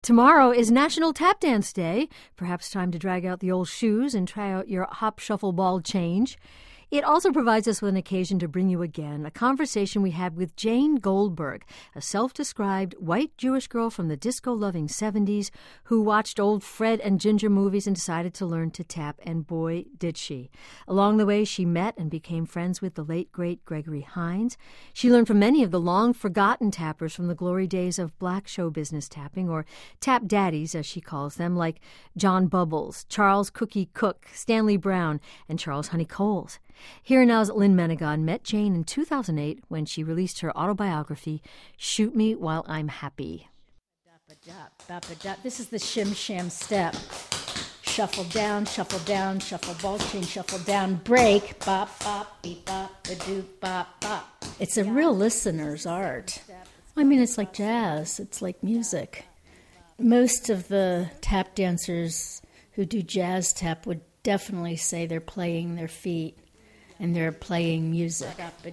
Tomorrow is National Tap Dance Day. Perhaps time to drag out the old shoes and try out your hop, shuffle, ball change. It also provides us with an occasion to bring you again a conversation we had with Jane Goldberg, a self-described white Jewish girl from the disco-loving 70s who watched old Fred and Ginger movies and decided to learn to tap, and boy, did she. Along the way, she met and became friends with the late, great Gregory Hines. She learned from many of the long-forgotten tappers from the glory days of black show business tapping, or tap daddies, as she calls them, like John Bubbles, Charles Cookie Cook, Stanley Brown, and Charles Honey Coles. Here Now's Lynn Menegon met Jane in 2008 when she released her autobiography, Shoot Me While I'm Happy. This is the shim sham step. Shuffle down, shuffle ball change, shuffle down, break, bop, bop, beep, bop, ba-doop, bop, bop. It's a real listener's art. I mean, it's like jazz. It's like music. Most of the tap dancers who do jazz tap would definitely say they're playing their feet and they're playing music.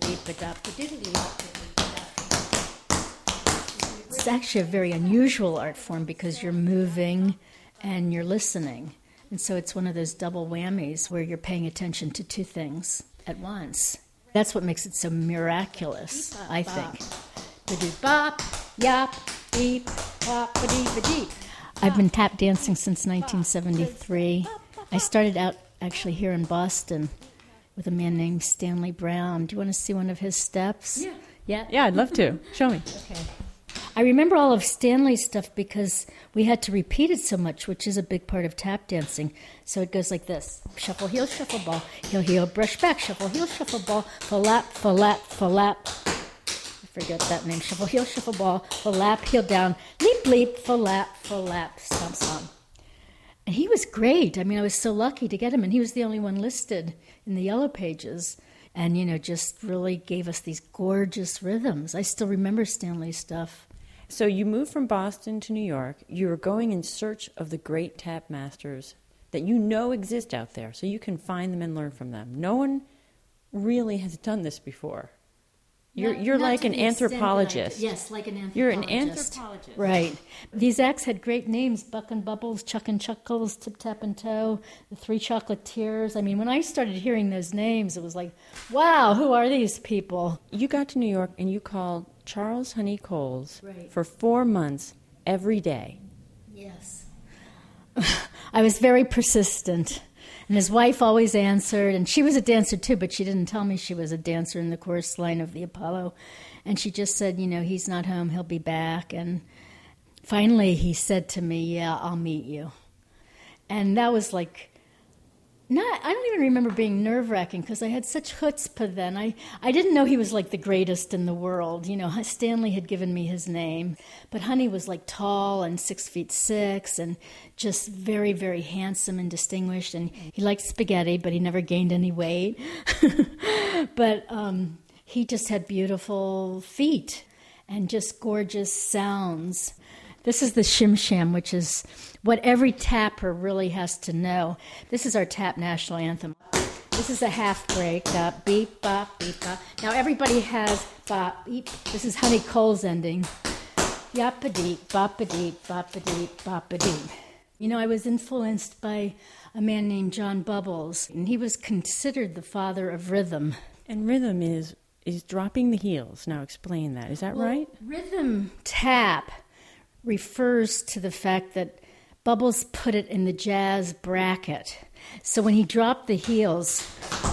It's actually a very unusual art form because you're moving and you're listening. And so it's one of those double whammies where you're paying attention to two things at once. That's what makes it so miraculous, I think. Ba-doop-bop, yop, beep, bop, ba-dee-ba-dee. I've been tap dancing since 1973. I started out actually here in Boston with a man named Stanley Brown. Do you want to see one of his steps? Yeah, I'd love to. Show me. Okay. I remember all of Stanley's stuff because we had to repeat it so much, which is a big part of tap dancing. So it goes like this. Shuffle, heel, shuffle, ball. Heel, heel, brush back. Shuffle, heel, shuffle, ball. Flap, flap, flap. I forget that name. Shuffle, heel, shuffle, ball. Flap, heel down. Leap, leap, flap, flap. Stomp, stomp. And he was great. I mean, I was so lucky to get him. And he was the only one listed in the Yellow Pages. And, just really gave us these gorgeous rhythms. I still remember Stanley's stuff. So you moved from Boston to New York. You were going in search of the great tap masters that you know exist out there, so you can find them and learn from them. No one really has done this before. You're like an anthropologist. Yes, like an anthropologist. You're an anthropologist. Right. These acts had great names: Buck and Bubbles, Chuck and Chuckles, Tip Tap and Toe, the Three Chocolatiers. I mean, when I started hearing those names, it was like, wow, who are these people? You got to New York and you called Charles Honey Coles for 4 months every day. Yes. I was very persistent. And his wife always answered, and she was a dancer too, but she didn't tell me she was a dancer in the chorus line of the Apollo. And she just said, he's not home, he'll be back. And finally he said to me, yeah, I'll meet you. And that was like, I don't even remember being nerve-wracking because I had such chutzpah then. I didn't know he was like the greatest in the world. Stanley had given me his name, but Honey was like tall and 6'6" and just very, very handsome and distinguished. And he liked spaghetti, but he never gained any weight. But he just had beautiful feet and just gorgeous sounds. This is the shim sham, which is what every tapper really has to know. This is our tap national anthem. This is a half break. Beep, bop, beep, bop. Now everybody has bop, beep. This is Honey Coles ending. Yap-a-deep, bop-a-deep, bop-a-deep, bop-a-deep. I was influenced by a man named John Bubbles, and he was considered the father of rhythm. And rhythm is dropping the heels. Now explain that. Is that right? Rhythm tap refers to the fact that Bubbles put it in the jazz bracket. So when he dropped the heels,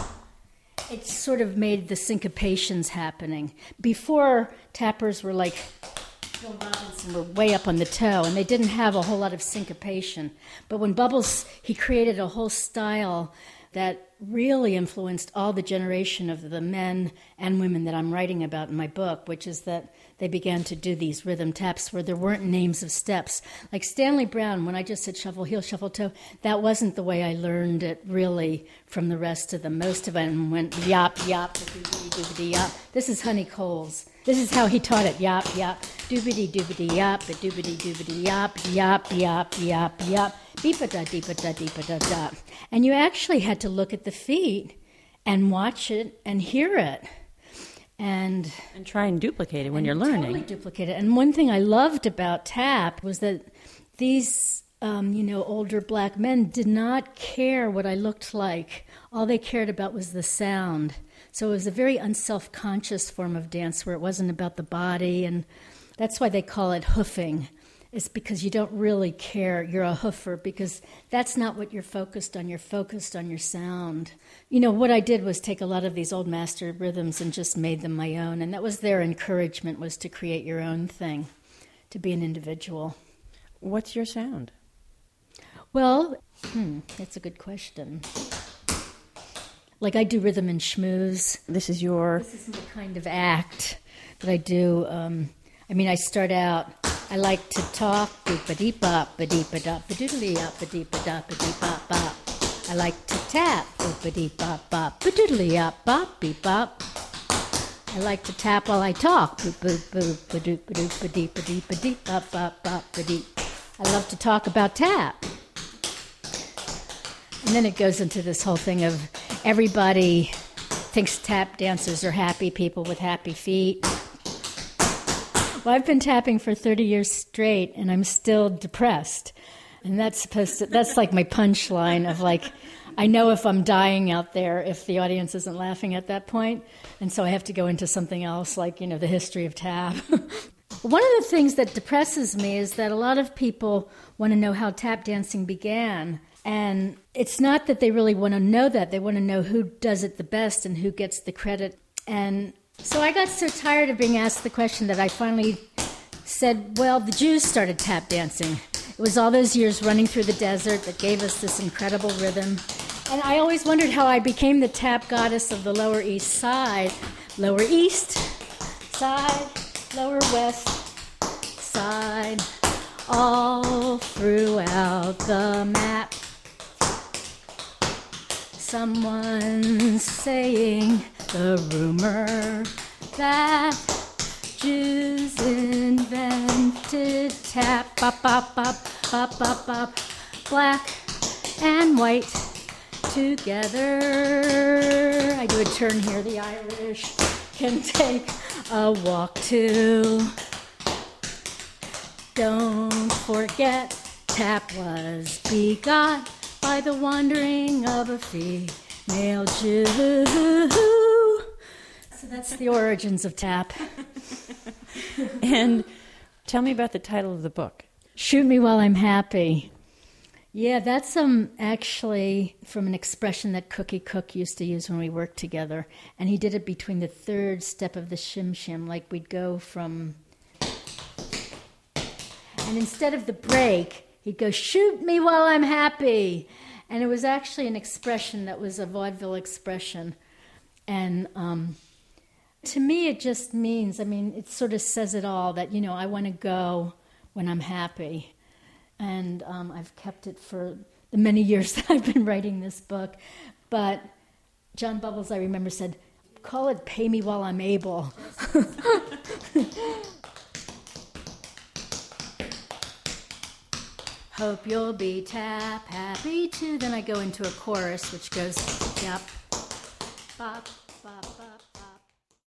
it sort of made the syncopations happening. Before, tappers were like Bill Robinson, were way up on the toe, and they didn't have a whole lot of syncopation. But when Bubbles, he created a whole style that really influenced all the generation of the men and women that I'm writing about in my book, which is that they began to do these rhythm taps where there weren't names of steps. Like Stanley Brown, when I just said shuffle, heel, shuffle, toe, that wasn't the way I learned it really from the rest of them. Most of them went yop, yop, doobity, doobity, yop. This is Honey Coles. This is how he taught it, yop, yop, doobity, doobity, yop, doobity, doobity, yop, yop, yop, yop, yop, beep-a-da, deep-a-da, deep-a-da, da. And you actually had to look at the feet and watch it and hear it. And try and duplicate it when you're learning. Totally duplicate it. And one thing I loved about tap was that these, older black men did not care what I looked like. All they cared about was the sound. So it was a very unself-conscious form of dance where it wasn't about the body, and that's why they call it hoofing. It's because you don't really care. You're a hoofer because that's not what you're focused on. You're focused on your sound. What I did was take a lot of these old master rhythms and just made them my own, and that was their encouragement, was to create your own thing, to be an individual. What's your sound? Well, that's a good question. Like, I do rhythm and schmooze. This is my kind of act that I do. I start out, I like to talk, boop-a-dee-bop, ba-dee-ba-dop, ba-doodly-up, ba-dee-ba-dop, ba-dee-bop-bop. I like to tap, boop-a-dee-bop-bop, ba-doodly-up, bop-beep-bop. I like to tap while I talk, boop-boop-boop, ba-doop-ba-doop, ba-dee-ba-dee, ba-dee-bop-bop-bop, ba-dee. I love to talk about tap. And then it goes into this whole thing of everybody thinks tap dancers are happy people with happy feet. Well, I've been tapping for 30 years straight, and I'm still depressed. And that's like my punchline of like, I know if I'm dying out there, if the audience isn't laughing at that point. And so I have to go into something else, like, the history of tap. One of the things that depresses me is that a lot of people want to know how tap dancing began. And it's not that they really want to know that. They want to know who does it the best and who gets the credit. And so I got so tired of being asked the question that I finally said, well, the Jews started tap dancing. It was all those years running through the desert that gave us this incredible rhythm. And I always wondered how I became the tap goddess of the Lower East Side. Lower East Side, Lower West Side, all throughout the map. Someone's saying the rumor that Jews invented tap, bop, bop, bop, bop, bop, bop, black and white together. I do a turn here, the Irish can take a walk too. Don't forget, tap was begot by the wandering of a female Jew. So that's the origins of tap. And tell me about the title of the book. Shoot Me While I'm Happy. Yeah, that's actually from an expression that Cookie Cook used to use when we worked together. And he did it between the third step of the shim-shim, like we'd go from... And instead of the break, he'd go, shoot me while I'm happy. And it was actually an expression that was a vaudeville expression. And to me, it just means, it sort of says it all, that, I want to go when I'm happy. And I've kept it for the many years that I've been writing this book. But John Bubbles, I remember, said, call it Pay Me While I'm Able. Hope you'll be tap happy too. Then I go into a chorus which goes, yep, bop.